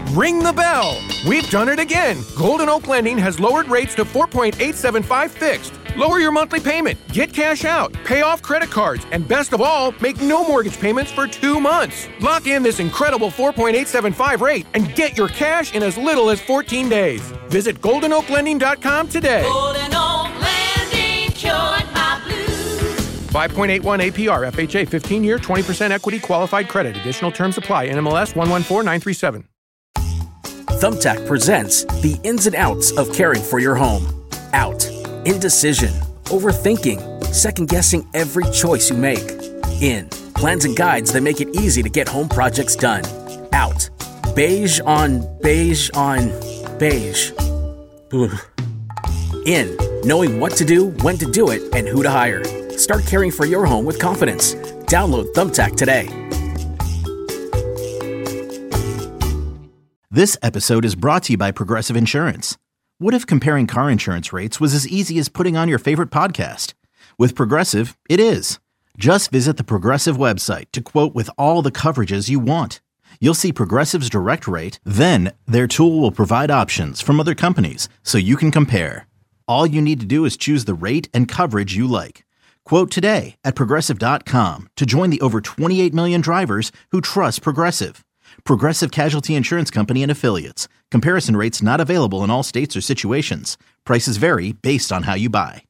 Ring the bell. We've done it again. Golden Oak Lending has lowered rates to 4.875 fixed. Lower your monthly payment, get cash out, pay off credit cards, and best of all, make no mortgage payments for 2 months. Lock in this incredible 4.875 rate and get your cash in as little as 14 days. Visit GoldenOakLending.com today. Golden Oak Lending cured my blues. 5.81 APR, FHA, 15-year, 20% equity qualified credit. Additional terms apply. NMLS 114937. Thumbtack presents the ins and outs of caring for your home. Out. Indecision. Overthinking. Second-guessing every choice you make. In. Plans and guides that make it easy to get home projects done. Out. Beige on beige on beige. Ugh. In. Knowing what to do, when to do it, and who to hire. Start caring for your home with confidence. Download Thumbtack today. This episode is brought to you by Progressive Insurance. What if comparing car insurance rates was as easy as putting on your favorite podcast? With Progressive, it is. Just visit the Progressive website to quote with all the coverages you want. You'll see Progressive's direct rate, then their tool will provide options from other companies so you can compare. All you need to do is choose the rate and coverage you like. Quote today at Progressive.com to join the over 28 million drivers who trust Progressive. Progressive Casualty Insurance Company and Affiliates. Comparison rates not available in all states or situations. Prices vary based on how you buy.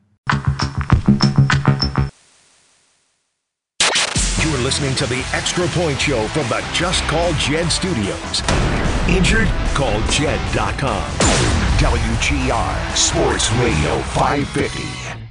You're listening to the Extra Point Show from the Just Call Jed Studios. Injured? Call Jed.com. WGR Sports Radio 550.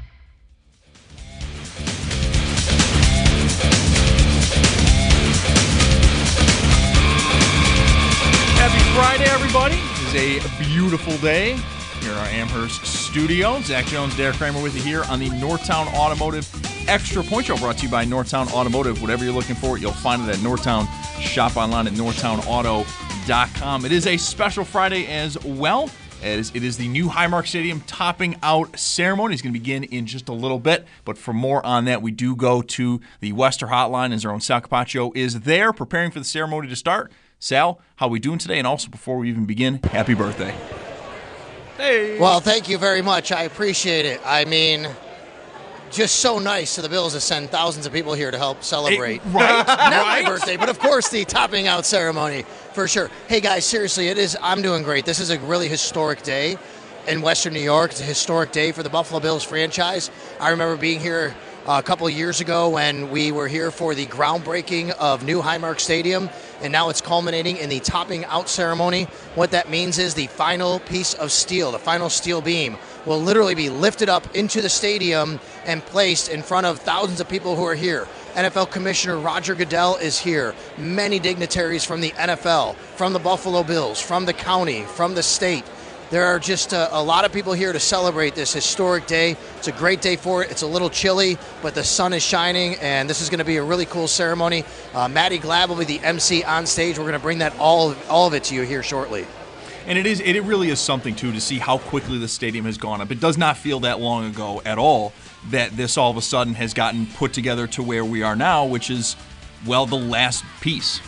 Happy Friday, everybody. It is a beautiful day here at our Amherst studio. Zach Jones, Derek Kramer with you here on the Northtown Automotive Extra Point Show, brought to you by Northtown Automotive. Whatever you're looking for, you'll find it at Northtown. Shop online at northtownauto.com. It is a special Friday as well. It is the new Highmark Stadium topping out ceremony. It's going to begin in just a little bit, but for more on that, we do go to the Wester Hotline, as our own Sal Capaccio is there preparing for the ceremony to start. Sal, how are we doing today? And also, before we even begin, happy birthday. Hey. Well, thank you very much. I appreciate it. I mean, just so nice to the Bills to send thousands of people here to help celebrate. Right? Not Right? my birthday, but of course the topping out ceremony, for sure. Hey, guys, seriously, I'm doing great. This is a really historic day in Western New York. It's a historic day for the Buffalo Bills franchise. I remember being here a couple of years ago when we were here for the groundbreaking of new Highmark Stadium, and now it's culminating in the topping out ceremony. What that means is the final piece of steel, the final steel beam, will literally be lifted up into the stadium and placed in front of thousands of people who are here. NFL Commissioner Roger Goodell is here. Many dignitaries from the NFL, from the Buffalo Bills, from the county, from the state. There are just a lot of people here to celebrate this historic day. It's a great day for it. It's a little chilly, but the sun is shining, and this is going to be a really cool ceremony. Maddie Glab will be the MC on stage. We're going to bring that all of it to you here shortly. And it really is something, too, to see how quickly the stadium has gone up. It does not feel that long ago at all that this all of a sudden has gotten put together to where we are now, which is, well, the last piece.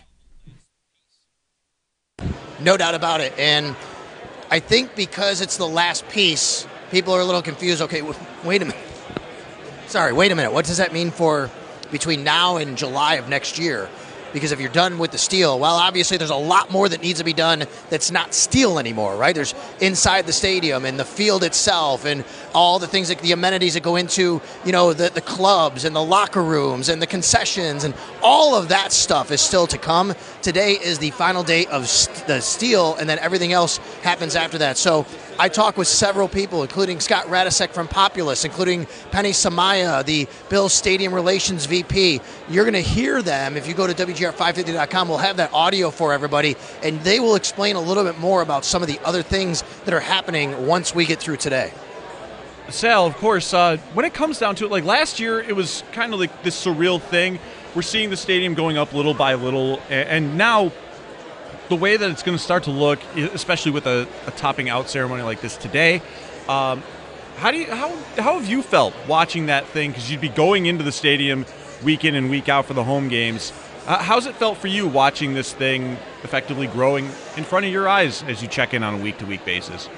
No doubt about it. And I think because it's the last piece, people are a little confused. Okay, wait a minute. Wait a minute. What does that mean for between now and July of next year? Because if you're done with the steel, well, obviously there's a lot more that needs to be done that's not steel anymore, right? There's inside the stadium and the field itself and all the things, like the amenities that go into, the clubs and the locker rooms and the concessions, and all of that stuff is still to come. Today is the final day of the steel, and then everything else happens after that. So I talked with several people, including Scott Radisek from Populous, including Penny Samaya, the Bills Stadium Relations VP. You're going to hear them if you go to WGR550.com. We'll have that audio for everybody, and they will explain a little bit more about some of the other things that are happening once we get through today. Sal, of course, when it comes down to it, like last year, it was kind of like this surreal thing. We're seeing the stadium going up little by little, and now the way that it's going to start to look, especially with a topping out ceremony like this today, how have you felt watching that thing? Because you'd be going into the stadium week in and week out for the home games, How's it felt for you watching this thing effectively growing in front of your eyes as you check in on a week-to-week basis?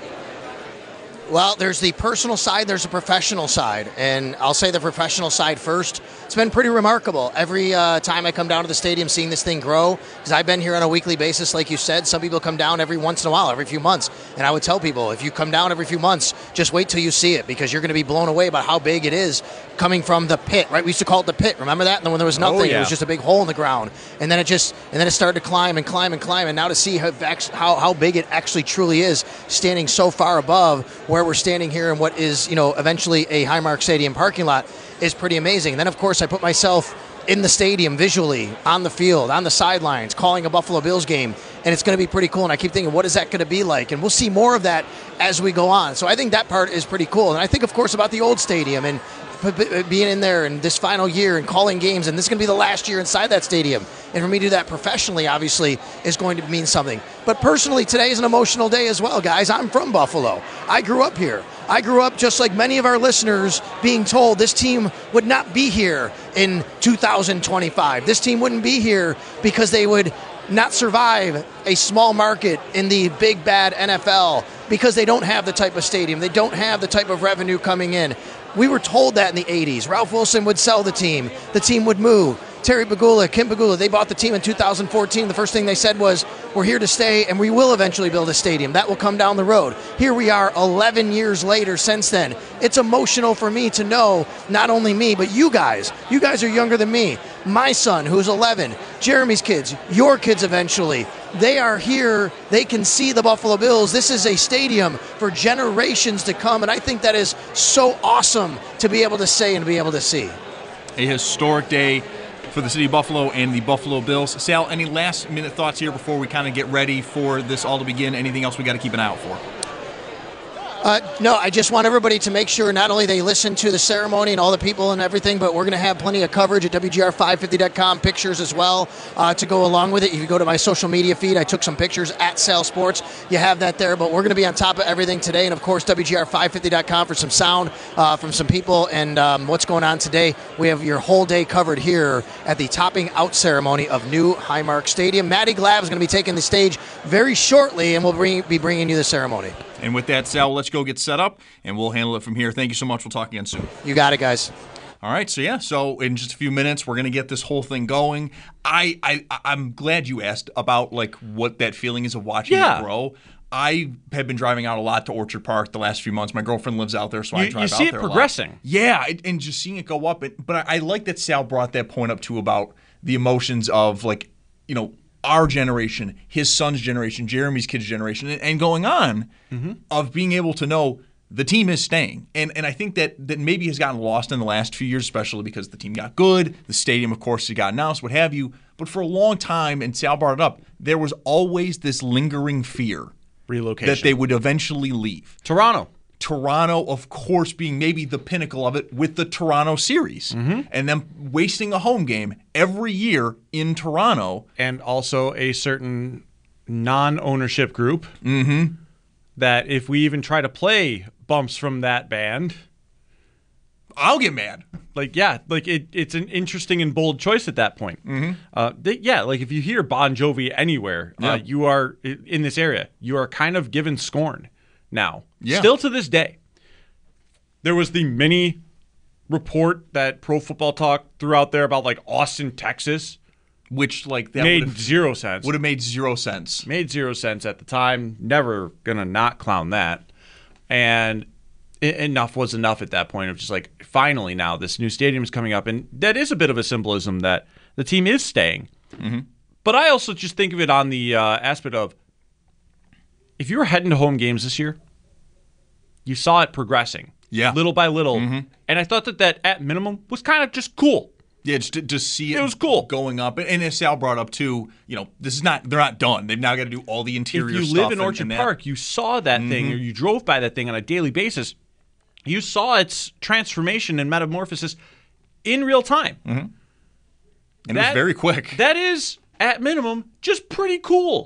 Well, there's the personal side, there's a professional side, and I'll say the professional side first. It's been pretty remarkable. Every time I come down to the stadium seeing this thing grow, because I've been here on a weekly basis, like you said. Some people come down every once in a while, every few months, and I would tell people, if you come down every few months, just wait till you see it, because you're going to be blown away by how big it is coming from the pit, right? We used to call it the pit, remember that? And then when there was nothing, It was just a big hole in the ground, and then it started to climb and climb and climb, and now to see how big it actually truly is, standing so far above where we're standing here in what is, eventually a Highmark Stadium parking lot, is pretty amazing. And then, of course, I put myself in the stadium visually, on the field, on the sidelines, calling a Buffalo Bills game, and it's going to be pretty cool. And I keep thinking, what is that going to be like? And we'll see more of that as we go on. So I think that part is pretty cool. And I think, of course, about the old stadium and being in there and this final year and calling games, and this is going to be the last year inside that stadium. And for me to do that professionally, obviously, is going to mean something. But personally, today is an emotional day as well, guys. I'm from Buffalo. I grew up here. I grew up just like many of our listeners being told this team would not be here in 2025. This team wouldn't be here because they would not survive a small market in the big bad NFL because they don't have the type of stadium. They don't have the type of revenue coming in. We were told that in the 80s. Ralph Wilson would sell the team. The team would move. Terry Pegula, Kim Pegula, they bought the team in 2014. The first thing they said was, we're here to stay, and we will eventually build a stadium. That will come down the road. Here we are 11 years later since then. It's emotional for me to know, not only me, but you guys. You guys are younger than me. My son, who's 11, Jeremy's kids, your kids eventually. They are here. They can see the Buffalo Bills. This is a stadium for generations to come, and I think that is so awesome to be able to say and be able to see. A historic day for the city of Buffalo and the Buffalo Bills. Sal, any last-minute thoughts here before we kind of get ready for this all to begin? Anything else we got to keep an eye out for? No, I just want everybody to make sure not only they listen to the ceremony and all the people and everything, but we're going to have plenty of coverage at WGR550.com, pictures as well to go along with it. If you go to my social media feed, I took some pictures at Sal Sports. You have that there, but we're going to be on top of everything today. And, of course, WGR550.com for some sound from some people and what's going on today. We have your whole day covered here at the topping out ceremony of new Highmark Stadium. Maddie Glab is going to be taking the stage very shortly, and we'll be bringing you the ceremony. And with that, Sal, let's go get set up, and we'll handle it from here. Thank you so much. We'll talk again soon. You got it, guys. All right, so in just a few minutes, we're going to get this whole thing going. I'm glad you asked about, like, what that feeling is of watching it grow. I have been driving out a lot to Orchard Park the last few months. My girlfriend lives out there, so I drive out there a lot. You see it progressing. Yeah, and just seeing it go up. But I like that Sal brought that point up, too, about the emotions of, like, our generation, his son's generation, Jeremy's kid's generation, and going on of being able to know the team is staying. And I think that maybe has gotten lost in the last few years, especially because the team got good, the stadium, of course, it got announced, what have you. But for a long time, and Sal brought it up, there was always this lingering fear relocation that they would eventually leave. Toronto, of course, being maybe the pinnacle of it with the Toronto series. And them wasting a home game every year in Toronto. And also a certain non-ownership group that if we even try to play bumps from that band, I'll get mad. It's an interesting and bold choice at that point. If you hear Bon Jovi anywhere, you are in this area, you are kind of given scorn. Now, still to this day, there was the mini report that Pro Football Talk threw out there about, like, Austin, Texas, which, like, that made zero sense. Would have made 0 cents. Made 0 cents at the time. Never gonna not clown that. And enough was enough at that point of just like, finally now this new stadium is coming up, and that is a bit of a symbolism that the team is staying. But I also just think of it on the aspect of, if you were heading to home games this year, you saw it progressing, little by little, and I thought that at minimum was kind of just cool. Yeah, just to see it was cool going up. And as Sal brought up too, they're not done. They've now got to do all the interior stuff. If you live in Orchard Park, you saw that thing, or you drove by that thing on a daily basis. You saw its transformation and metamorphosis in real time. And it was very quick. That is, at minimum, just pretty cool.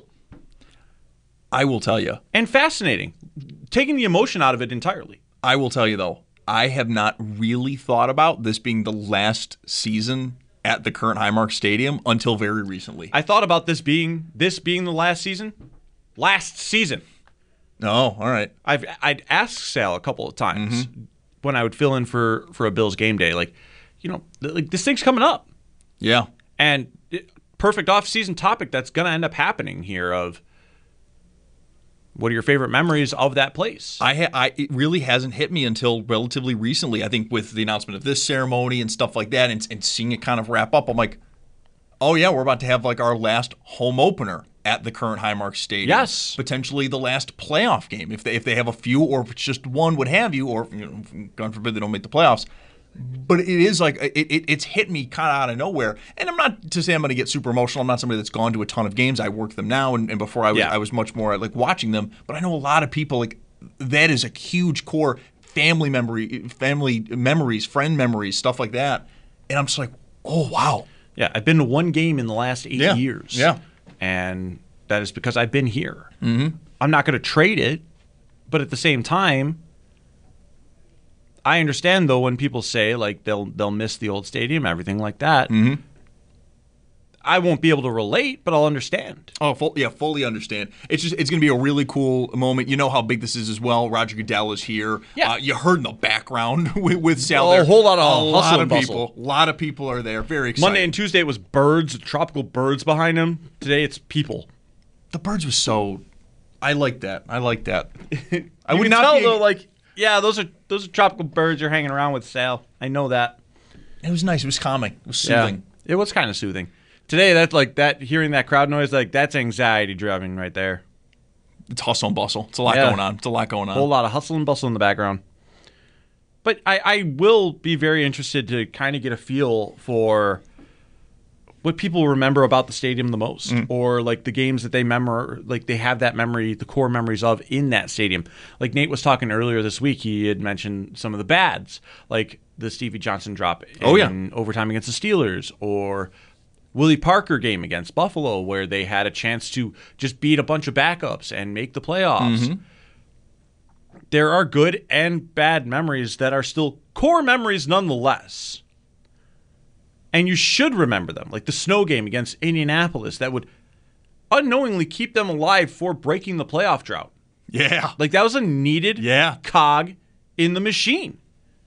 I will tell you. And fascinating. Taking the emotion out of it entirely. I will tell you, though, I have not really thought about this being the last season at the current Highmark Stadium until very recently. I thought about this being the last season. Last season. Oh, all right. I'd asked Sal a couple of times when I would fill in for a Bills game day, like this thing's coming up. Yeah. And perfect off-season topic that's going to end up happening here of what are your favorite memories of that place? It really hasn't hit me until relatively recently. I think with the announcement of this ceremony and stuff like that and seeing it kind of wrap up, I'm like, oh, yeah, we're about to have like our last home opener at the current Highmark Stadium. Yes. Potentially the last playoff game if they have a few or if it's just one, what have you, or God forbid they don't make the playoffs. But it is like it's hit me kind of out of nowhere. And I'm not to say I'm going to get super emotional. I'm not somebody that's gone to a ton of games. I work them now, and before I was much more like watching them. But I know a lot of people like that is a huge core family memories, friend memories, stuff like that. And I'm just like, oh wow. Yeah, I've been to one game in the last 8 years. Yeah, and that is because I've been here. Mm-hmm. I'm not going to trade it, but at the same time, I understand, though, when people say like they'll miss the old stadium, everything like that. Mm-hmm. I won't be able to relate, but I'll understand. Oh, fully understand. It's going to be a really cool moment. You know how big this is as well. Roger Goodell is here. Yeah. You heard in the background with Sal there. A whole lot of hustle and bustle. A lot of people are there. Very excited. Monday and Tuesday it was birds, tropical birds behind him. Today it's people. The birds was so. I like that. I would not tell though, like. Yeah, those are tropical birds you're hanging around with, Sal. I know that. It was nice. It was calming. It was soothing. Yeah, it was kind of soothing. Today, that's like that. Hearing that crowd noise, like that's anxiety driving right there. It's hustle and bustle. It's a lot going on. A whole lot of hustle and bustle in the background. But I will be very interested to kind of get a feel for what people remember about the stadium the most, or like the games that they they have that memory, the core memories of in that stadium. Like Nate was talking earlier this week, he had mentioned some of the bads, like the Stevie Johnson drop in overtime against the Steelers, or Willie Parker game against Buffalo, where they had a chance to just beat a bunch of backups and make the playoffs. Mm-hmm. There are good and bad memories that are still core memories nonetheless. And you should remember them, like the snow game against Indianapolis that would unknowingly keep them alive for breaking the playoff drought. Yeah. Like that was a needed cog in the machine.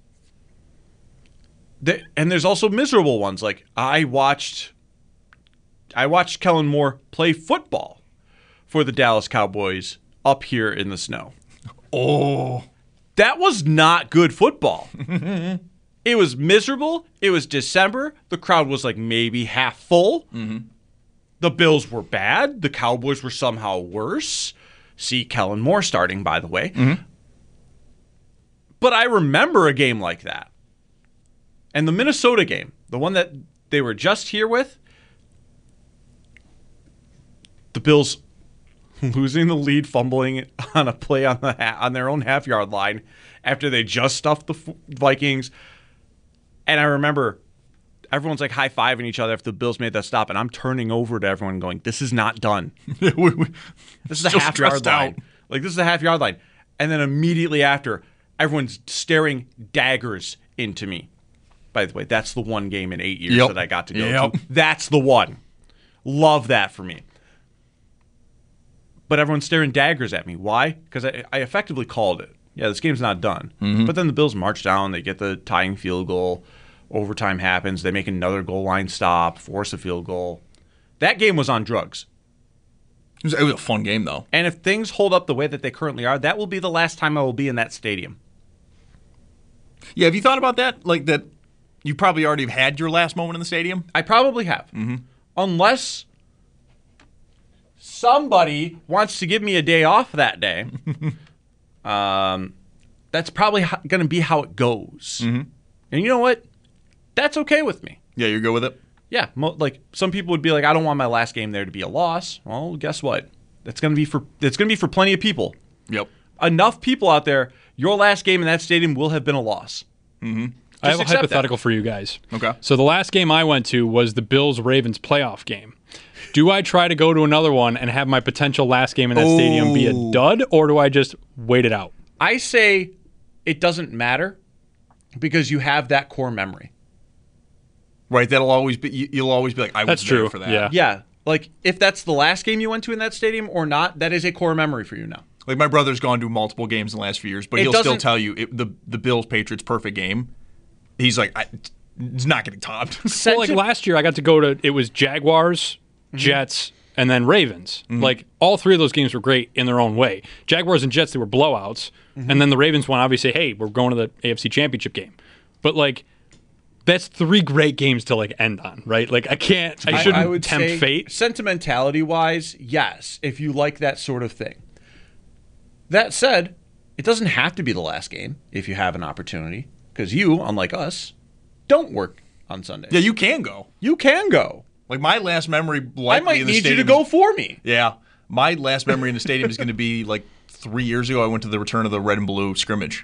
And there's also miserable ones. Like I watched Kellen Moore play football for the Dallas Cowboys up here in the snow. Oh. That was not good football. It was miserable. It was December. The crowd was like maybe half full. Mm-hmm. The Bills were bad. The Cowboys were somehow worse. See Kellen Moore starting, by the way. Mm-hmm. But I remember a game like that. And the Minnesota game, the one that they were just here with, the Bills losing the lead, fumbling on a play on their own half-yard line after they just stuffed the Vikings. And I remember everyone's like high-fiving each other after the Bills made that stop, and I'm turning over to everyone going, this is not done. This is a half-yard line. Like, this is a half-yard line. And then immediately after, everyone's staring daggers into me. By the way, that's the one game in 8 years that I got to go to. That's the one. Love that for me. But everyone's staring daggers at me. Why? Because I effectively called it. Yeah, this game's not done. Mm-hmm. But then the Bills march down. They get the tying field goal. Overtime happens. They make another goal line stop, force a field goal. That game was on drugs. It was a fun game, though. And if things hold up the way that they currently are, that will be the last time I will be in that stadium. Yeah, have you thought about that? Like that you probably already have had your last moment in the stadium? I probably have. Mm-hmm. Unless somebody wants to give me a day off that day. That's probably going to be how it goes. Mm-hmm. And you know what? That's okay with me. Yeah, you're good with it? Yeah. Like some people would be like, I don't want my last game there to be a loss. Well, guess what? It's going to be for plenty of people. Yep. Enough people out there, your last game in that stadium will have been a loss. Mm-hmm. I have a hypothetical for you guys. Okay. So the last game I went to was the Bills-Ravens playoff game. Do I try to go to another one and have my potential last game in that stadium be a dud, or do I just wait it out? I say it doesn't matter because you have that core memory. Right, that'll always be. You'll always be like, I was That's there true. for that. Yeah. Yeah. Like, if that's the last game you went to in that stadium or not, that is a core memory for you now. Like, my brother's gone to multiple games in the last few years, but he'll still tell you the Bills-Patriots perfect game. He's like, it's not getting topped. Well, like last year, I got to go to, it was Jaguars, Jets, and then Ravens. Like, all three of those games were great in their own way. Jaguars and Jets, they were blowouts. And then the Ravens one, obviously, hey, we're going to the AFC Championship game. But, like, that's three great games to, like, end on, right? Like, I shouldn't would tempt say, fate. Sentimentality-wise, yes, if you like that sort of thing. That said, it doesn't have to be the last game if you have an opportunity, because you, unlike us, don't work on Sundays. Yeah, you can go. You can go. Like, my last memory, I might need you to go for me. Yeah, my last memory in the stadium is going to be like 3 years ago. I went to the return of the red and blue scrimmage.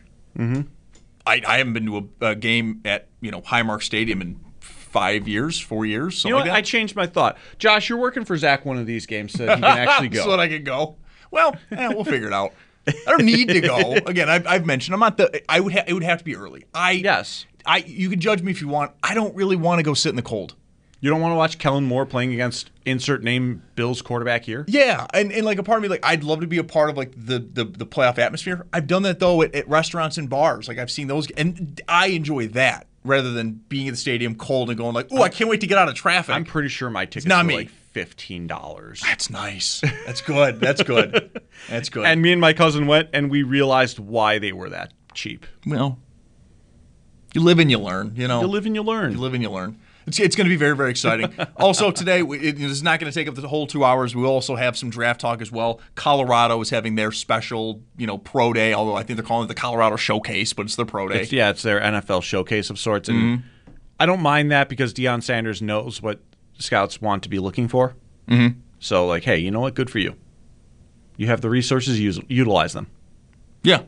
I haven't been to a game at Highmark Stadium in 4 years, something like that. I changed my thought. Josh, you're working for Zach one of these games so that he can actually go. So that I can go. Well, we'll figure it out. I don't need to go. Again, I've mentioned I'm not the. It would have to be early. You can judge me if you want. I don't really want to go sit in the cold. You don't want to watch Kellen Moore playing against insert name Bills quarterback here? Yeah, and like a part of me, like I'd love to be a part of like the playoff atmosphere. I've done that though at restaurants and bars. Like I've seen those, and I enjoy that rather than being at the stadium cold and going like, oh, I can't wait to get out of traffic. I'm pretty sure my tickets not were me. like $15. That's nice. That's good. That's good. That's good. And me and my cousin went, and we realized why they were that cheap. Well, you live and you learn. You live and you learn. You live and you learn. It's going to be very, very exciting. Also, today, it's not going to take up the whole 2 hours. We also have some draft talk as well. Colorado is having their special, pro day, although I think they're calling it the Colorado Showcase, but it's their pro day. It's their NFL showcase of sorts. And I don't mind that because Deion Sanders knows what scouts want to be looking for. So, like, hey, you know what? Good for you. You have the resources, utilize them. Yeah.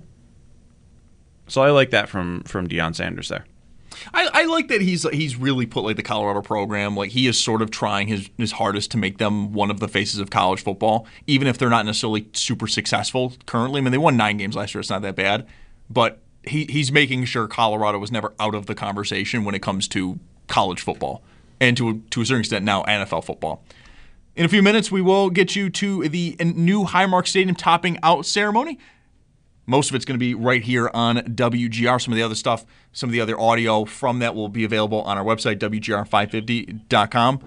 So I like that from Deion Sanders there. I like that he's really put like the Colorado program, like he is sort of trying his hardest to make them one of the faces of college football, even if they're not necessarily super successful currently. I mean, they won 9 games last year. It's not that bad. But he's making sure Colorado was never out of the conversation when it comes to college football and to a certain extent now NFL football. In a few minutes, we will get you to the new Highmark Stadium topping out ceremony. Most of it's going to be right here on WGR. Some of the other stuff, some of the other audio from that will be available on our website, WGR550.com.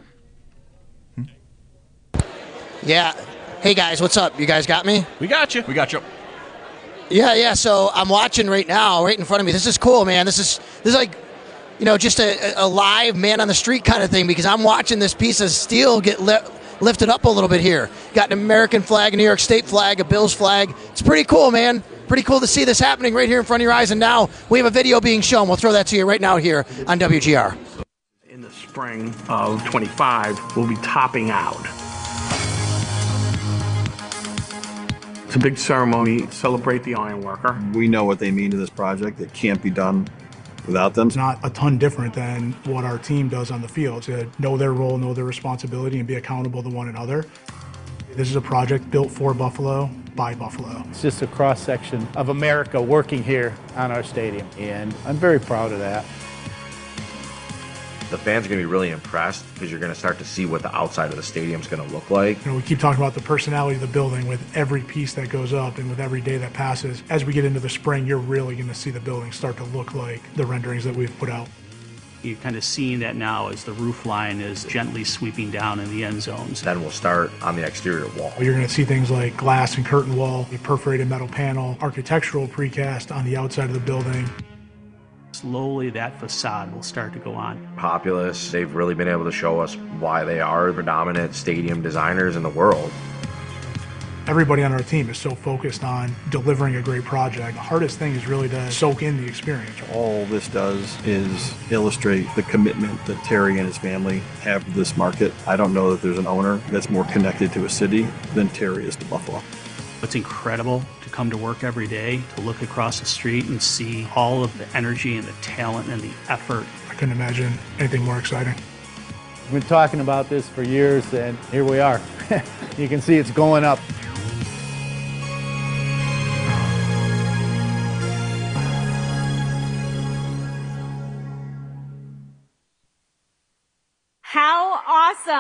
Yeah. Hey, guys, what's up? You guys got me? We got you. We got you. Yeah. So I'm watching right now, right in front of me. This is cool, man. This is like, just a live man on the street kind of thing because I'm watching this piece of steel get lifted up a little bit here. Got an American flag, a New York State flag, a Bills flag. It's pretty cool, man. Pretty cool to see this happening right here in front of your eyes. And now we have a video being shown. We'll throw that to you right now here on WGR. In the spring of 25, we'll be topping out. It's a big ceremony. Celebrate the ironworker. We know what they mean to this project. It can't be done without them. It's not a ton different than what our team does on the field, to know their role, know their responsibility, and be accountable to one another. This is a project built for Buffalo, by Buffalo. It's just a cross-section of America working here on our stadium, and I'm very proud of that. The fans are going to be really impressed because you're going to start to see what the outside of the stadium is going to look like. We keep talking about the personality of the building with every piece that goes up and with every day that passes. As we get into the spring, you're really going to see the building start to look like the renderings that we've put out. You're kind of seeing that now as the roof line is gently sweeping down in the end zones. Then we'll start on the exterior wall. You're going to see things like glass and curtain wall, a perforated metal panel, architectural precast on the outside of the building. Slowly that facade will start to go on. Populous, they've really been able to show us why they are the predominant stadium designers in the world. Everybody on our team is so focused on delivering a great project. The hardest thing is really to soak in the experience. All this does is illustrate the commitment that Terry and his family have to this market. I don't know that there's an owner that's more connected to a city than Terry is to Buffalo. It's incredible to come to work every day, to look across the street and see all of the energy and the talent and the effort. I couldn't imagine anything more exciting. We've been talking about this for years, and here we are. You can see it's going up.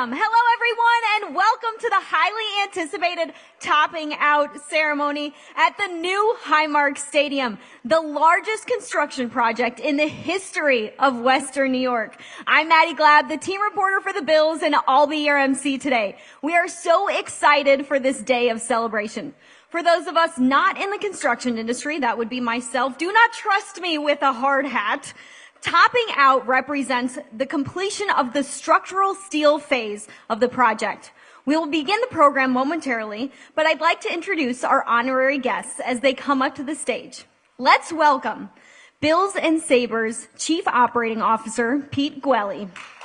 Stadium. Hello, everyone, and welcome to the highly anticipated topping out ceremony at the new Highmark Stadium, the largest construction project in the history of Western New York. I'm Maddie Glab, the team reporter for the Bills, and I'll be your MC today. We are so excited for this day of celebration. For those of us not in the construction industry, that would be myself, do not trust me with a hard hat. Topping out represents the completion of the structural steel phase of the project. We will begin the program momentarily, but I'd like to introduce our honorary guests as they come up to the stage. Let's welcome Bills and Sabres Chief Operating Officer Pete Gwelly,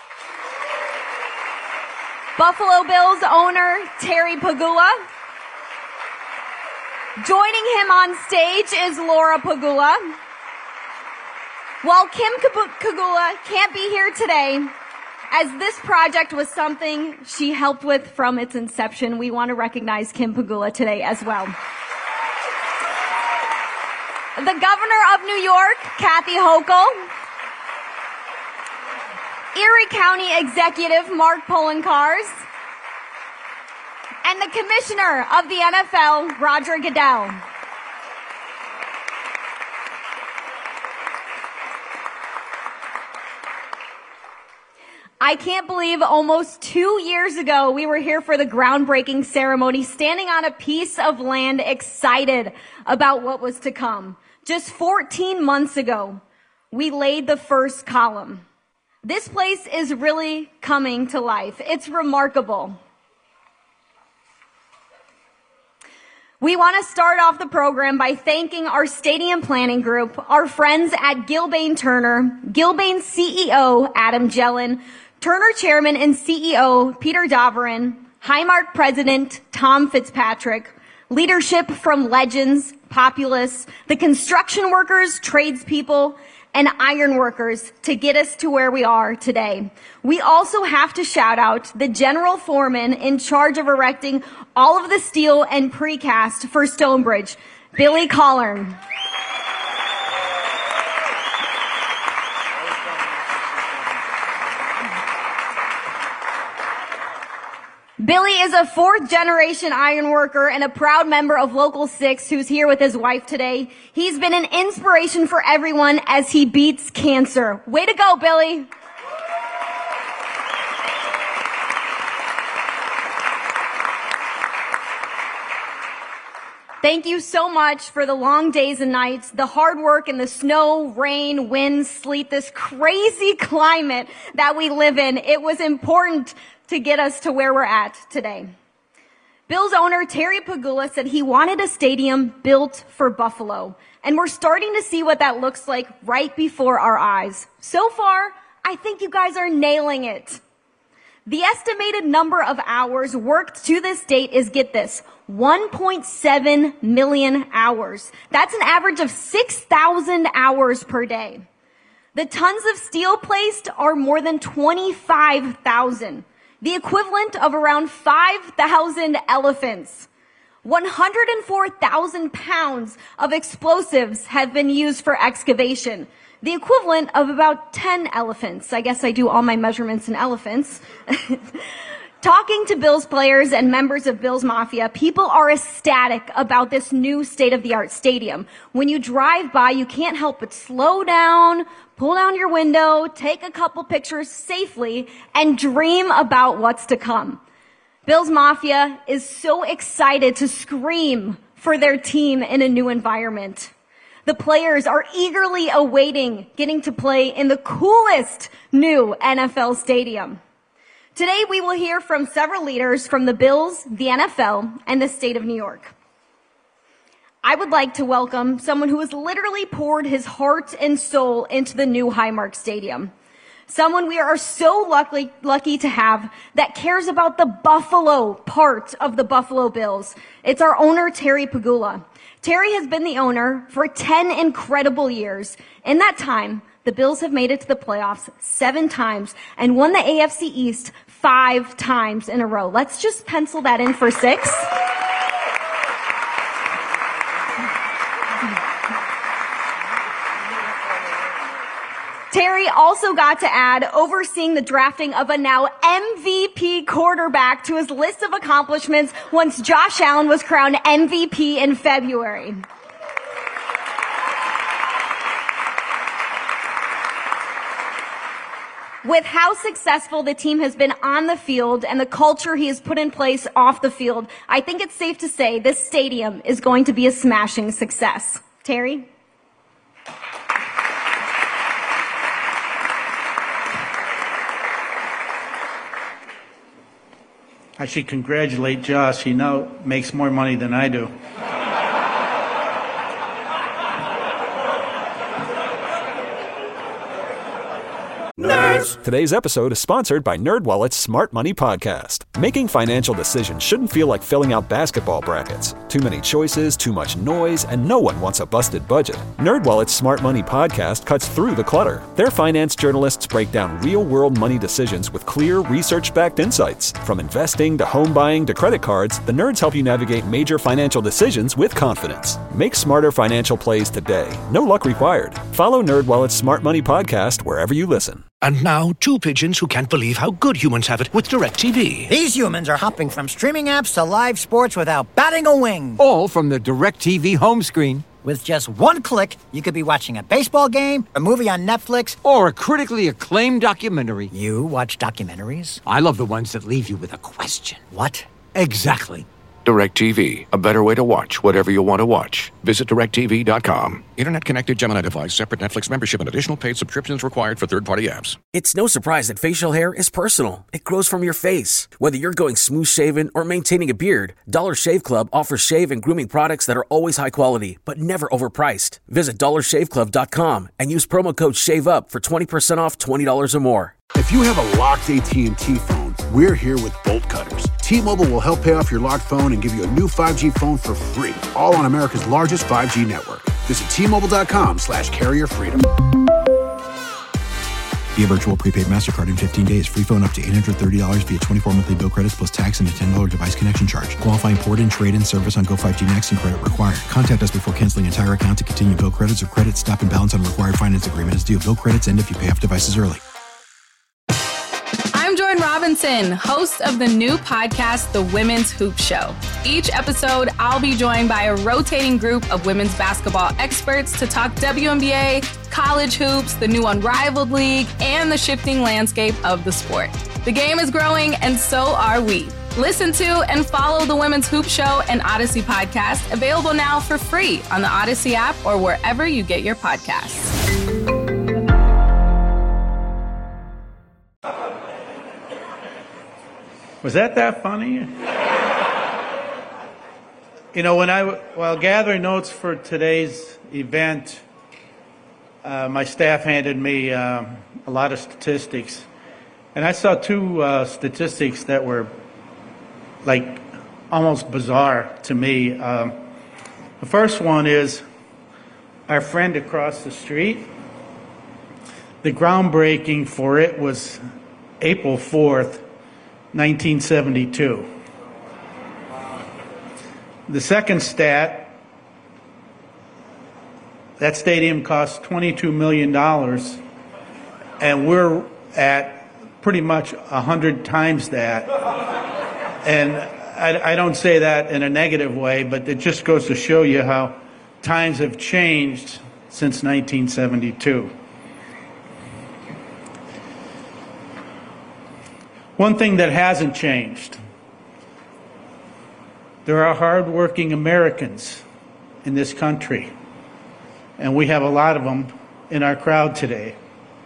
Buffalo Bills owner Terry Pegula. Joining him on stage is Laura Pegula. While Kim Pegula can't be here today, as this project was something she helped with from its inception, we want to recognize Kim Pegula today as well. The Governor of New York, Kathy Hochul. Erie County Executive Mark Poloncarz. And the Commissioner of the NFL, Roger Goodell. I can't believe almost 2 years ago we were here for the groundbreaking ceremony, standing on a piece of land, excited about what was to come. Just 14 months ago, we laid the first column. This place is really coming to life. It's remarkable. We want to start off the program by thanking our stadium planning group, our friends at Gilbane Turner, Gilbane CEO Adam Jellin, Turner Chairman and CEO Peter Davorin, Highmark President Tom Fitzpatrick, leadership from legends, populists, the construction workers, tradespeople, and iron workers to get us to where we are today. We also have to shout out the general foreman in charge of erecting all of the steel and precast for Stonebridge, Billy Collern. Billy is a fourth-generation iron worker and a proud member of Local 6 who's here with his wife today. He's been an inspiration for everyone as he beats cancer. Way to go, Billy! Thank you so much for the long days and nights, the hard work and the snow, rain, wind, sleet, this crazy climate that we live in. It was important to get us to where we're at today. Bills owner Terry Pegula said he wanted a stadium built for Buffalo, and we're starting to see what that looks like right before our eyes. So far, I think you guys are nailing it. The estimated number of hours worked to this date is, get this, 1.7 million hours. That's an average of 6,000 hours per day. The tons of steel placed are more than 25,000. The equivalent of around 5,000 elephants. 104,000 pounds of explosives have been used for excavation. The equivalent of about 10 elephants. I guess I do all my measurements in elephants. Talking to Bills players and members of Bills Mafia, people are ecstatic about this new state-of-the-art stadium. When you drive by, you can't help but slow down, pull down your window, take a couple pictures safely, and dream about what's to come. Bills Mafia is so excited to scream for their team in a new environment. The players are eagerly awaiting getting to play in the coolest new NFL stadium. Today, we will hear from several leaders from the Bills, the NFL, and the state of New York. I would like to welcome someone who has literally poured his heart and soul into the new Highmark Stadium. Someone we are so lucky to have that cares about the Buffalo part of the Buffalo Bills. It's our owner, Terry Pegula. Terry has been the owner for 10 incredible years. In that time, the Bills have made it to the playoffs 7 times and won the AFC East 5 times in a row. Let's just pencil that in for 6. Terry also got to add overseeing the drafting of a now MVP quarterback to his list of accomplishments once Josh Allen was crowned MVP in February. With how successful the team has been on the field and the culture he has put in place off the field, I think it's safe to say this stadium is going to be a smashing success. Terry? I should congratulate Josh. He now makes more money than I do. Nerds! Today's episode is sponsored by NerdWallet's Smart Money Podcast. Making financial decisions shouldn't feel like filling out basketball brackets. Too many choices, too much noise, and no one wants a busted budget. NerdWallet's Smart Money Podcast cuts through the clutter. Their finance journalists break down real-world money decisions with clear, research-backed insights. From investing to home buying to credit cards, the nerds help you navigate major financial decisions with confidence. Make smarter financial plays today. No luck required. Follow NerdWallet's Smart Money Podcast wherever you listen. And now, two pigeons who can't believe how good humans have it with DirecTV. These humans are hopping from streaming apps to live sports without batting a wing. All from the DirecTV home screen. With just one click, you could be watching a baseball game, a movie on Netflix, or a critically acclaimed documentary. You watch documentaries? I love the ones that leave you with a question. What? Exactly. DirecTV, a better way to watch whatever you want to watch. Visit DirecTV.com. Internet-connected Gemini device, separate Netflix membership, and additional paid subscriptions required for third-party apps. It's no surprise that facial hair is personal. It grows from your face. Whether you're going smooth-shaven or maintaining a beard, Dollar Shave Club offers shave and grooming products that are always high quality, but never overpriced. Visit DollarShaveClub.com and use promo code SHAVEUP for 20% off $20 or more. If you have a locked AT&T phone, we're here with Bolt Cutters. T-Mobile will help pay off your locked phone and give you a new 5G phone for free, all on America's largest 5G network. Visit T-Mobile.com/carrier freedom. Via virtual prepaid MasterCard in 15 days. Free phone up to $830 via 24 monthly bill credits plus tax and a $10 device connection charge. Qualifying port and trade-in service on Go 5G Next and credit required. Contact us before canceling entire account to continue bill credits or credit stop and balance on required finance agreement is due. Bill credits end if you pay off devices early. I'm Jordan Robinson, host of the new podcast, The Women's Hoop Show. Each episode, I'll be joined by a rotating group of women's basketball experts to talk WNBA, college hoops, the new Unrivaled League, and the shifting landscape of the sport. The game is growing, and so are we. Listen to and follow The Women's Hoop Show and Odyssey podcast, available now for free on the Odyssey app or wherever you get your podcasts. Was that funny? You know, while gathering notes for today's event, my staff handed me a lot of statistics. And I saw two statistics that were like almost bizarre to me. The first one is our friend across the street. The groundbreaking for it was April 4th, 1972. The second stat, that stadium cost $22 million, and we're at pretty much 100 times that. And I don't say that in a negative way, but it just goes to show you how times have changed since 1972. One thing that hasn't changed, there are hardworking Americans in this country, and we have a lot of them in our crowd today.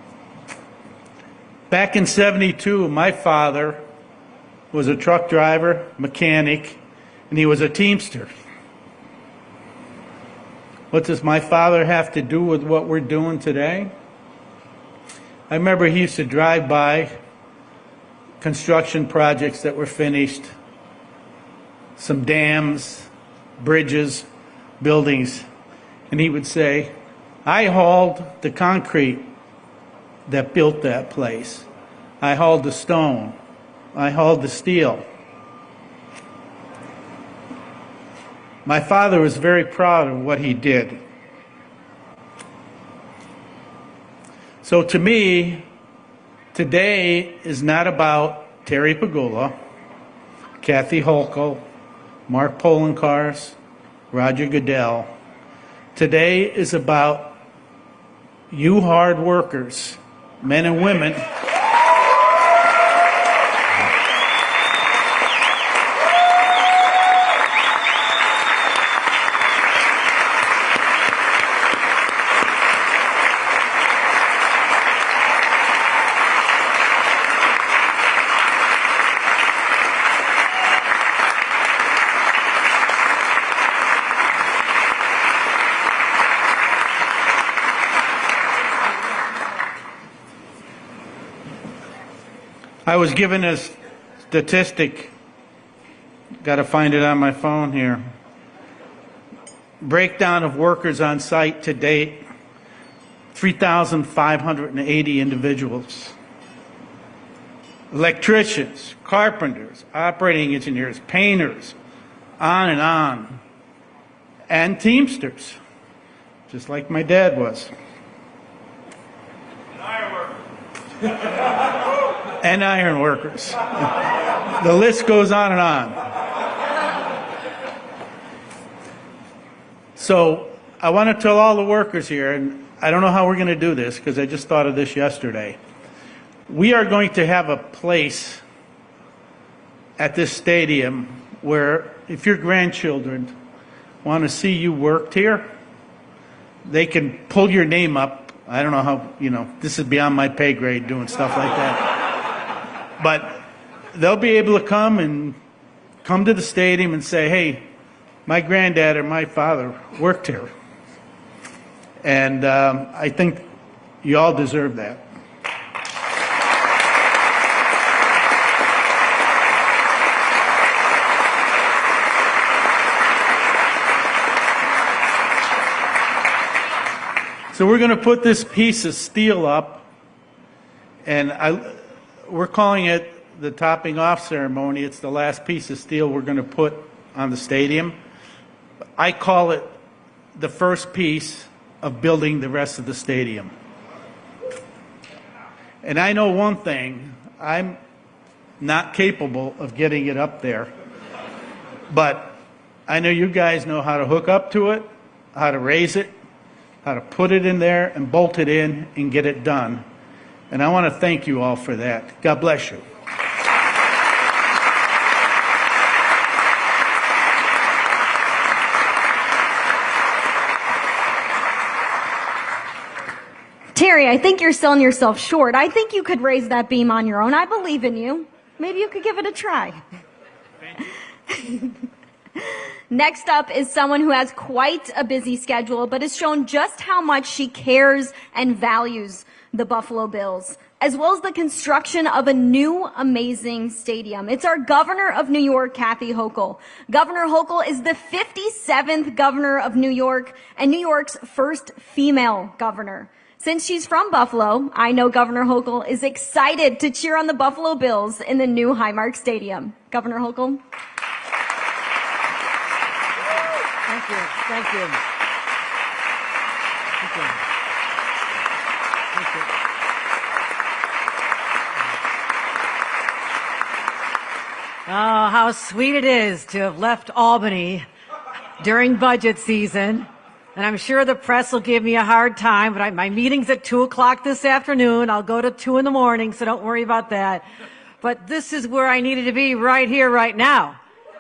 Back in '72, my father was a truck driver, mechanic, and he was a teamster. What does my father have to do with what we're doing today? I remember he used to drive by construction projects that were finished, some dams, bridges, buildings, and he would say, I hauled the concrete that built that place. I hauled the stone. I hauled the steel. My father was very proud of what he did. So to me, today is not about Terry Pegula, Kathy Hochul, Mark Polenkars, Roger Goodell. Today is about you hard workers, men and women. I was given a statistic, got to find it on my phone here. Breakdown of workers on site to date, 3,580 individuals. Electricians, carpenters, operating engineers, painters, on, and Teamsters, just like my dad was. And iron workers. The list goes on and on. So I want to tell all the workers here, and I don't know how we're going to do this because I just thought of this yesterday. We are going to have a place at this stadium where if your grandchildren want to see you worked here, they can pull your name up. I don't know how, this is beyond my pay grade doing stuff like that. But they'll be able to come to the stadium and say, hey, my granddad or my father worked here. And I think you all deserve that. So we're going to put this piece of steel up, and we're calling it the topping off ceremony. It's the last piece of steel we're going to put on the stadium. I call it the first piece of building the rest of the stadium. And I know one thing, I'm not capable of getting it up there, but I know you guys know how to hook up to it, how to raise it, how to put it in there and bolt it in and get it done. And I want to thank you all for that. God bless you. Terry, I think you're selling yourself short. I think you could raise that beam on your own. I believe in you. Maybe you could give it a try. Next up is someone who has quite a busy schedule, but has shown just how much she cares and values the Buffalo Bills, as well as the construction of a new amazing stadium. It's our Governor of New York, Kathy Hochul. Governor Hochul is the 57th governor of New York and New York's first female governor. Since she's from Buffalo, I know Governor Hochul is excited to cheer on the Buffalo Bills in the new Highmark Stadium. Governor Hochul. Thank you. Thank you. Thank you. Thank you. Oh, how sweet it is to have left Albany during budget season. And I'm sure the press will give me a hard time, but my meeting's at 2 o'clock this afternoon. I'll go to 2 in the morning, so don't worry about that. But this is where I needed to be right here, right now.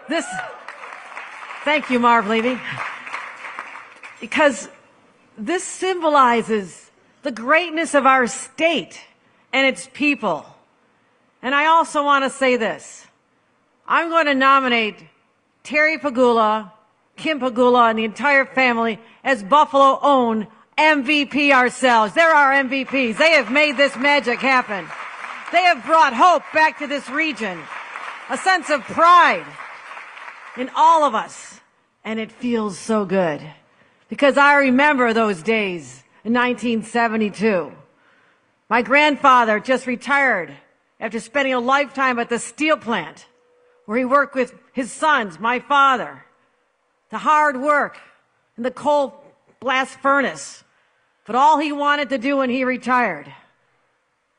Thank you, Marv Levy. Because this symbolizes the greatness of our state and its people. And I also want to say this. I'm going to nominate Terry Pegula, Kim Pegula, and the entire family as Buffalo-owned MVP ourselves. They're our MVPs. They have made this magic happen. They have brought hope back to this region, a sense of pride in all of us. And it feels so good because I remember those days in 1972. My grandfather just retired after spending a lifetime at the steel plant where he worked with his sons, my father, the hard work in the coal blast furnace. But all he wanted to do when he retired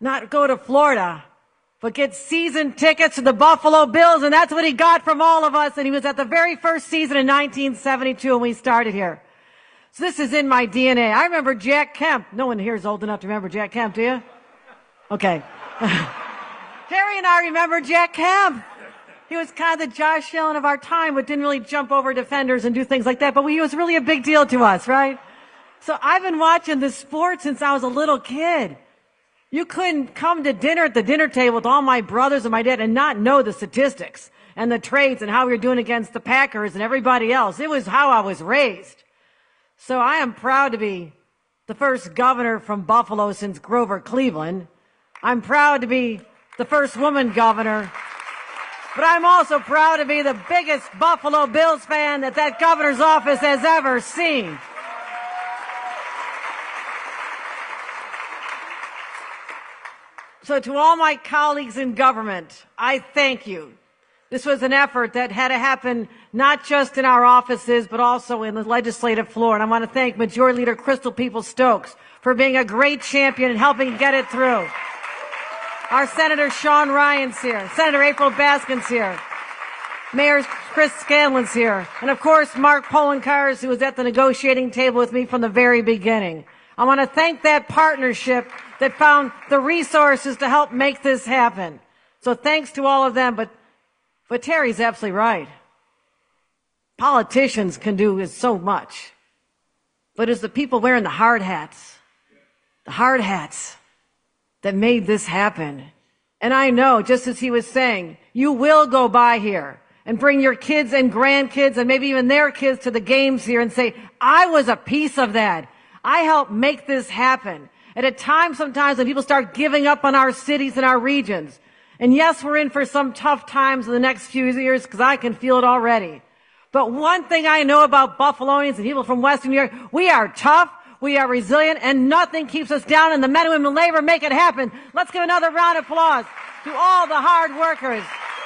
not go to Florida, but get season tickets to the Buffalo Bills, and that's what he got from all of us. And he was at the very first season in 1972 when we started here. So this is in my DNA. I remember Jack Kemp. No one here is old enough to remember Jack Kemp, do you? Okay. Terry and I remember Jack Kemp. He was kind of the Josh Allen of our time, but didn't really jump over defenders and do things like that. But he was really a big deal to us, right? So I've been watching this sport since I was a little kid. You couldn't come to dinner at the dinner table with all my brothers and my dad and not know the statistics and the trades and how we were doing against the Packers and everybody else. It was how I was raised. So I am proud to be the first governor from Buffalo since Grover Cleveland. I'm proud to be the first woman governor. But I'm also proud to be the biggest Buffalo Bills fan that governor's office has ever seen. So to all my colleagues in government, I thank you. This was an effort that had to happen not just in our offices, but also in the legislative floor. And I want to thank Majority Leader Crystal Peoples-Stokes for being a great champion and helping get it through. Our Senator Sean Ryan's here. Senator April Baskin's here. Mayor Chris Scanlon's here. And of course, Mark Poloncarz, who was at the negotiating table with me from the very beginning. I want to thank that partnership that found the resources to help make this happen. So thanks to all of them, but Terry's absolutely right. Politicians can do so much. But it's the people wearing the hard hats that made this happen. And I know, just as he was saying, you will go by here and bring your kids and grandkids and maybe even their kids to the games here and say, I was a piece of that. I helped make this happen. At a time sometimes when people start giving up on our cities and our regions. And yes, we're in for some tough times in the next few years because I can feel it already. But one thing I know about Buffalonians and people from Western New York, we are tough, we are resilient, and nothing keeps us down, and the men and women of labor make it happen. Let's give another round of applause to all the hard workers.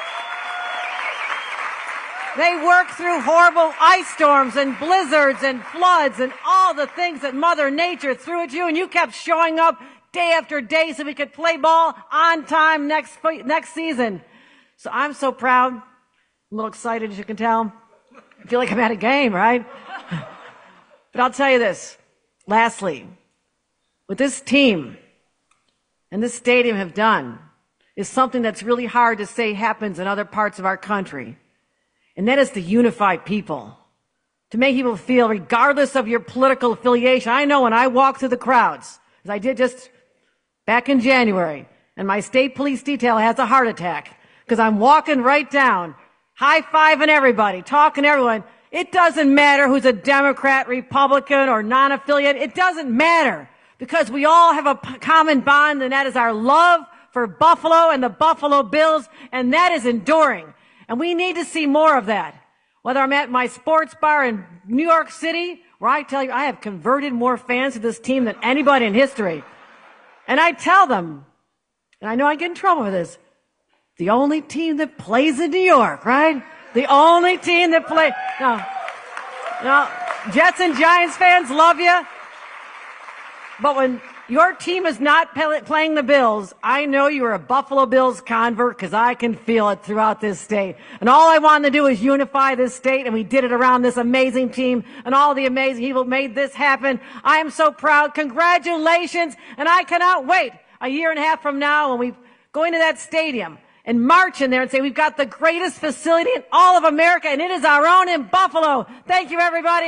They work through horrible ice storms and blizzards and floods and all the things that Mother Nature threw at you, and you kept showing up day after day so we could play ball on time next season. So I'm so proud. I'm a little excited, as you can tell. I feel like I'm at a game, right? But I'll tell you this. Lastly, what this team and this stadium have done is something that's really hard to say happens in other parts of our country. And that is to unify people, to make people feel, regardless of your political affiliation. I know when I walk through the crowds, as I did just back in January, and my state police detail has a heart attack, because I'm walking right down, high-fiving everybody, talking to everyone. It doesn't matter who's a Democrat, Republican, or non-affiliate. It doesn't matter, because we all have a common bond, and that is our love for Buffalo and the Buffalo Bills, and that is enduring. And we need to see more of that. Whether I'm at my sports bar in New York City, where I tell you I have converted more fans to this team than anybody in history. And I tell them, and I know I get in trouble for this, the only team that plays in New York, right? The only team that plays. No, Jets and Giants fans love you. But when your team is not playing the Bills, I know you're a Buffalo Bills convert because I can feel it throughout this state. And all I wanted to do is unify this state, and we did it around this amazing team and all the amazing people who made this happen. I am so proud. Congratulations. And I cannot wait a year and a half from now when we go into that stadium and march in there and say we've got the greatest facility in all of America, and it is our own in Buffalo. Thank you, everybody.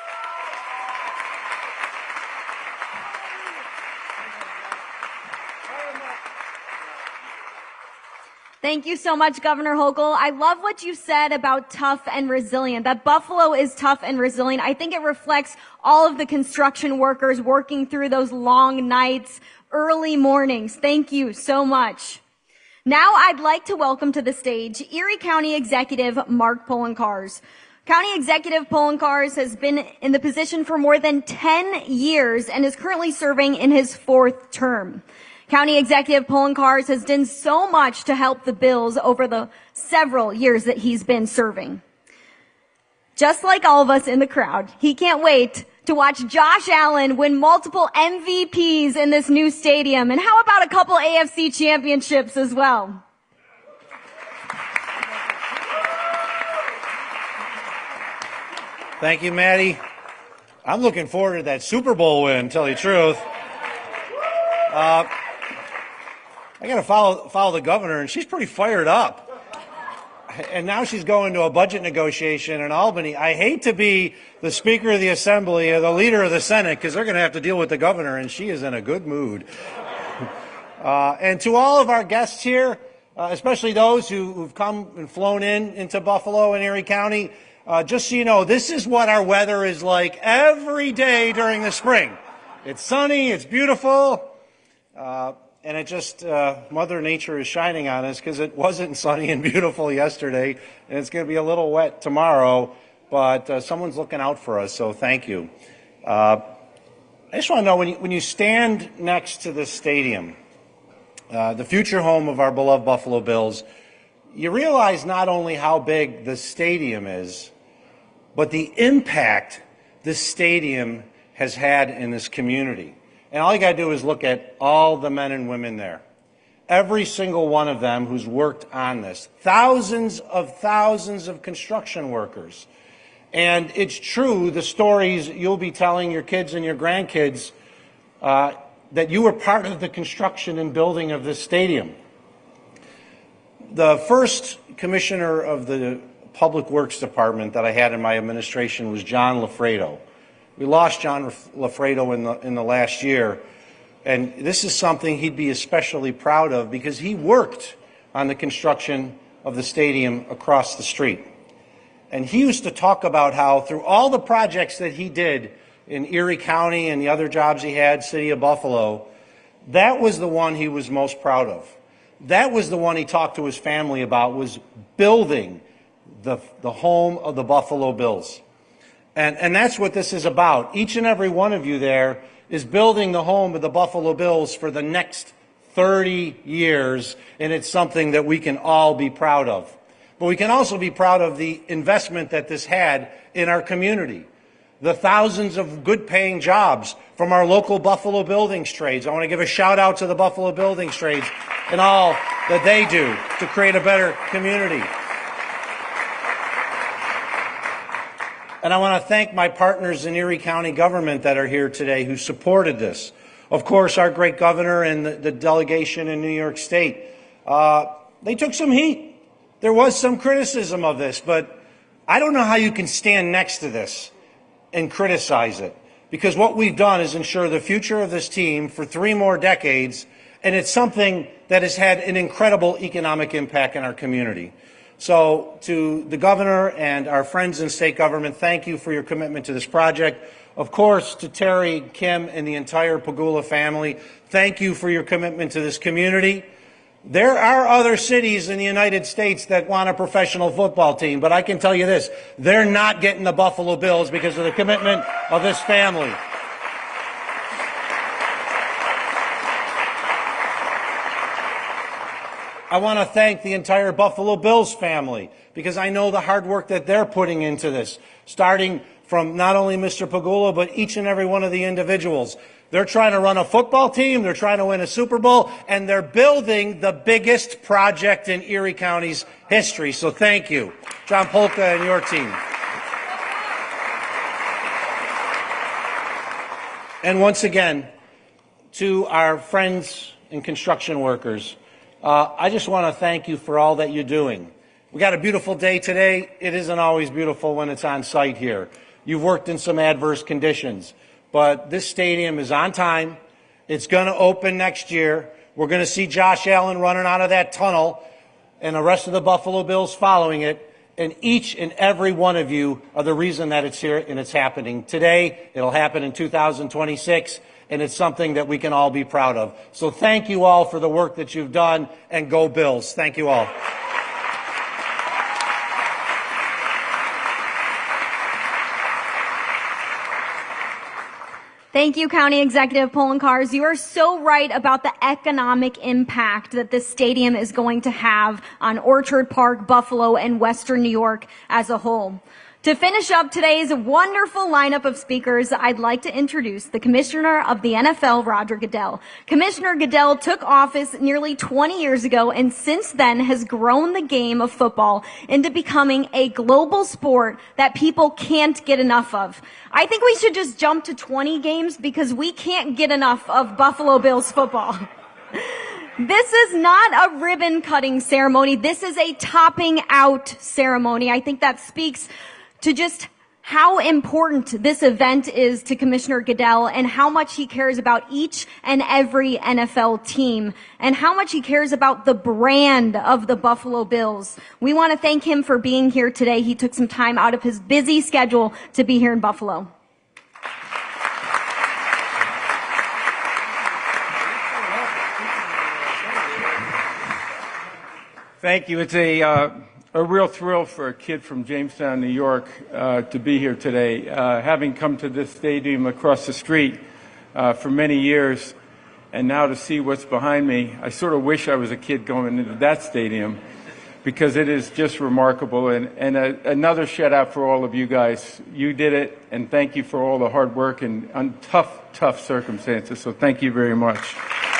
Thank you so much, Governor Hochul. I love what you said about tough and resilient, that Buffalo is tough and resilient. I think it reflects all of the construction workers working through those long nights, early mornings. Thank you so much. Now I'd like to welcome to the stage Erie County Executive Mark Poloncarz. County Executive Poloncarz has been in the position for more than 10 years and is currently serving in his 4th term. County Executive Poloncarz has done so much to help the Bills over the several years that he's been serving. Just like all of us in the crowd, he can't wait to watch Josh Allen win multiple MVPs in this new stadium. And how about a couple AFC championships as well? Thank you, Maddie. I'm looking forward to that Super Bowl win, to tell you the truth. I got to follow the governor, and she's pretty fired up. And now she's going to a budget negotiation in Albany. I hate to be the Speaker of the Assembly or the leader of the Senate, because they're going to have to deal with the governor, and she is in a good mood. And to all of our guests here, especially those who've come and flown into Buffalo and Erie County, just so you know, this is what our weather is like every day during the spring. It's sunny, it's beautiful, and it just, Mother Nature is shining on us, because it wasn't sunny and beautiful yesterday, and it's going to be a little wet tomorrow, but someone's looking out for us, so thank you. I just want to know, when you stand next to this stadium, the future home of our beloved Buffalo Bills, you realize not only how big the stadium is, but the impact this stadium has had in this community. And all you got to do is look at all the men and women there. Every single one of them who's worked on this. Thousands of construction workers. And it's true, the stories you'll be telling your kids and your grandkids, that you were part of the construction and building of this stadium. The first commissioner of the Public Works Department that I had in my administration was John Lafredo. We lost John Lafredo in the last year, and this is something he'd be especially proud of, because he worked on the construction of the stadium across the street. And he used to talk about how through all the projects that he did in Erie County and the other jobs he had, City of Buffalo, that was the one he was most proud of. That was the one he talked to his family about, was building the home of the Buffalo Bills. And that's what this is about. Each and every one of you there is building the home of the Buffalo Bills for the next 30 years, and it's something that we can all be proud of. But we can also be proud of the investment that this had in our community. The thousands of good-paying jobs from our local Buffalo Buildings trades. I want to give a shout-out to the Buffalo Buildings trades and all that they do to create a better community. And I want to thank my partners in Erie County government that are here today who supported this. Of course, our great governor and the delegation in New York State. They took some heat. There was some criticism of this, but I don't know how you can stand next to this and criticize it, because what we've done is ensure the future of this team for 3 more decades, and it's something that has had an incredible economic impact in our community. So to the governor and our friends in state government, thank you for your commitment to this project. Of course, to Terry, Kim, and the entire Pegula family, thank you for your commitment to this community. There are other cities in the United States that want a professional football team, but I can tell you this, they're not getting the Buffalo Bills because of the commitment of this family. I want to thank the entire Buffalo Bills family, because I know the hard work that they're putting into this, starting from not only Mr. Pegula, but each and every one of the individuals. They're trying to run a football team, they're trying to win a Super Bowl, and they're building the biggest project in Erie County's history. So thank you, John Polka and your team. And once again, to our friends and construction workers, I just want to thank you for all that you're doing. We got a beautiful day today. It isn't always beautiful when it's on site here. You've worked in some adverse conditions, but this stadium is on time. It's going to open next year. We're going to see Josh Allen running out of that tunnel and the rest of the Buffalo Bills following it. And each and every one of you are the reason that it's here and it's happening today. It'll happen in 2026. And it's something that we can all be proud of. So thank you all for the work that you've done, and go Bills. Thank you all. Thank you, County Executive Poloncarz. You are so right about the economic impact that this stadium is going to have on Orchard Park, Buffalo, and Western New York as a whole. To finish up today's wonderful lineup of speakers, I'd like to introduce the Commissioner of the NFL, Roger Goodell. Commissioner Goodell took office nearly 20 years ago and since then has grown the game of football into becoming a global sport that people can't get enough of. I think we should just jump to 20 games because we can't get enough of Buffalo Bills football. This is not a ribbon cutting ceremony. This is a topping out ceremony. I think that speaks to just how important this event is to Commissioner Goodell and how much he cares about each and every NFL team and how much he cares about the brand of the Buffalo Bills. We want to thank him for being here today. He took some time out of his busy schedule to be here in Buffalo. Thank you. It's a real thrill for a kid from Jamestown, New York, to be here today. Having come to this stadium across the street for many years, and now to see what's behind me, I sort of wish I was a kid going into that stadium because it is just remarkable. And another shout out for all of you guys. You did it, and thank you for all the hard work and tough circumstances. So thank you very much.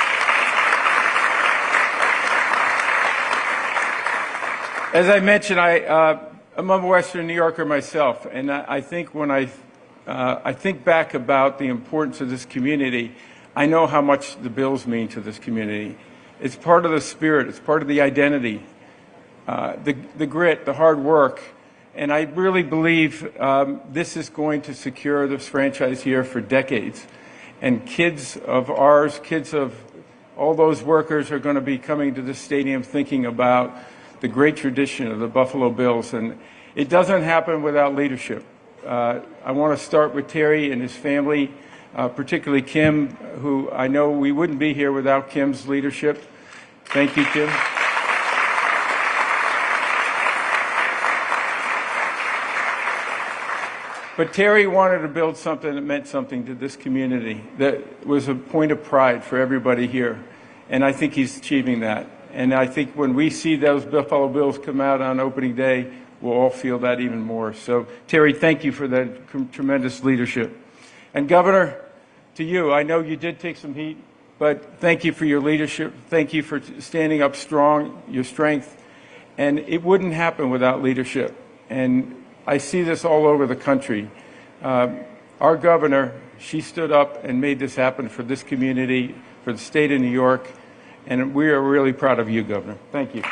As I mentioned, I'm a Western New Yorker myself, and I think when I think back about the importance of this community, I know how much the Bills mean to this community. It's part of the spirit. It's part of the identity, the grit, the hard work, and I really believe this is going to secure this franchise here for decades. And kids of ours, kids of all those workers are going to be coming to this stadium thinking about the great tradition of the Buffalo Bills, and it doesn't happen without leadership. I want to start with Terry and his family, particularly Kim, who I know we wouldn't be here without Kim's leadership. Thank you, Kim. But Terry wanted to build something that meant something to this community, that was a point of pride for everybody here, and I think he's achieving that. And I think when we see those Buffalo Bills come out on opening day, we'll all feel that even more. So, Terry, thank you for that tremendous leadership. And, Governor, to you, I know you did take some heat, but thank you for your leadership. Thank you for standing up strong, your strength. And it wouldn't happen without leadership. And I see this all over the country. Our governor, she stood up and made this happen for this community, for the state of New York. And we are really proud of you, Governor. Thank you.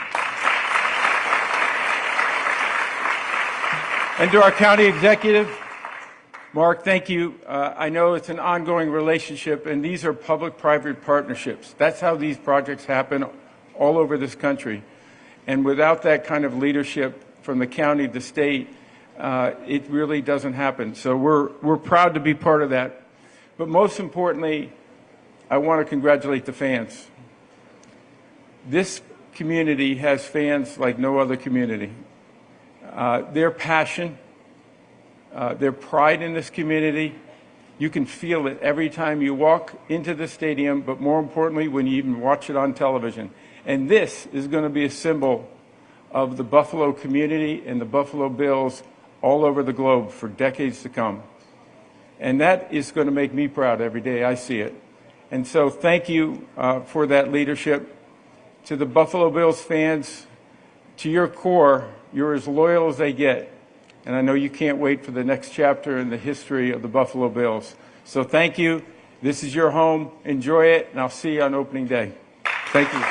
And to our county executive, Mark, thank you. I know it's an ongoing relationship, and these are public-private partnerships. That's how these projects happen all over this country. And without that kind of leadership from the county, the state, it really doesn't happen. So we're proud to be part of that. But most importantly, I want to congratulate the fans. This community has fans like no other community. Their passion, their pride in this community, you can feel it every time you walk into the stadium, but more importantly, when you even watch it on television. And this is going to be a symbol of the Buffalo community and the Buffalo Bills all over the globe for decades to come. And that is going to make me proud every day I see it. And so thank you for that leadership. To the Buffalo Bills fans, to your core, you're as loyal as they get. And I know you can't wait for the next chapter in the history of the Buffalo Bills. So thank you. This is your home. Enjoy it, and I'll see you on opening day. Thank you.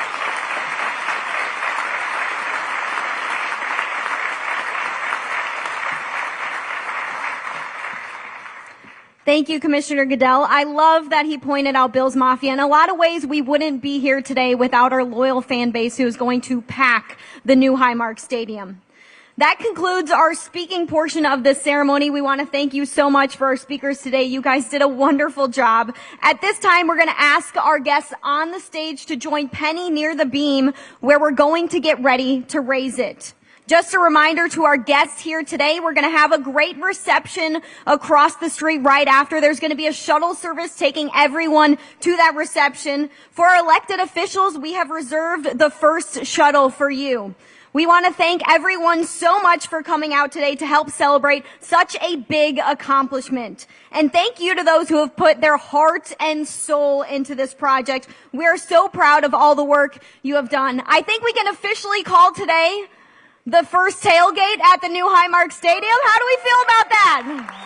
Thank you, Commissioner Goodell. I love that he pointed out Bills Mafia. In a lot of ways, we wouldn't be here today without our loyal fan base who is going to pack the new Highmark Stadium. That concludes our speaking portion of this ceremony. We want to thank you so much for our speakers today. You guys did a wonderful job. At this time, we're going to ask our guests on the stage to join Penny near the beam where we're going to get ready to raise it. Just a reminder to our guests here today, we're going to have a great reception across the street right after. There's going to be a shuttle service taking everyone to that reception. For our elected officials, we have reserved the first shuttle for you. We want to thank everyone so much for coming out today to help celebrate such a big accomplishment. And thank you to those who have put their heart and soul into this project. We are so proud of all the work you have done. I think we can officially call today the first tailgate at the new Highmark Stadium. How do we feel about that?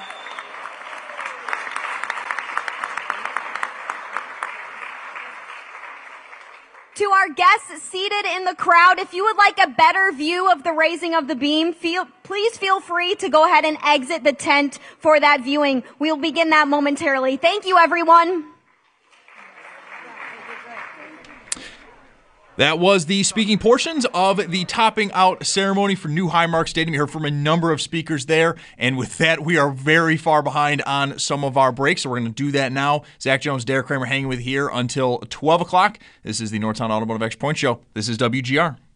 To our guests seated in the crowd, if you would like a better view of the raising of the beam, please feel free to go ahead and exit the tent for that viewing. We'll begin that momentarily. Thank you, everyone. That was the speaking portions of the topping out ceremony for New Highmark Stadium. You heard from a number of speakers there, and with that, we are very far behind on some of our breaks, so we're going to do that now. Zach Jones, Derek Kramer hanging with you here until 12 o'clock. This is the Northtown Automotive Extra Point Show. This is WGR.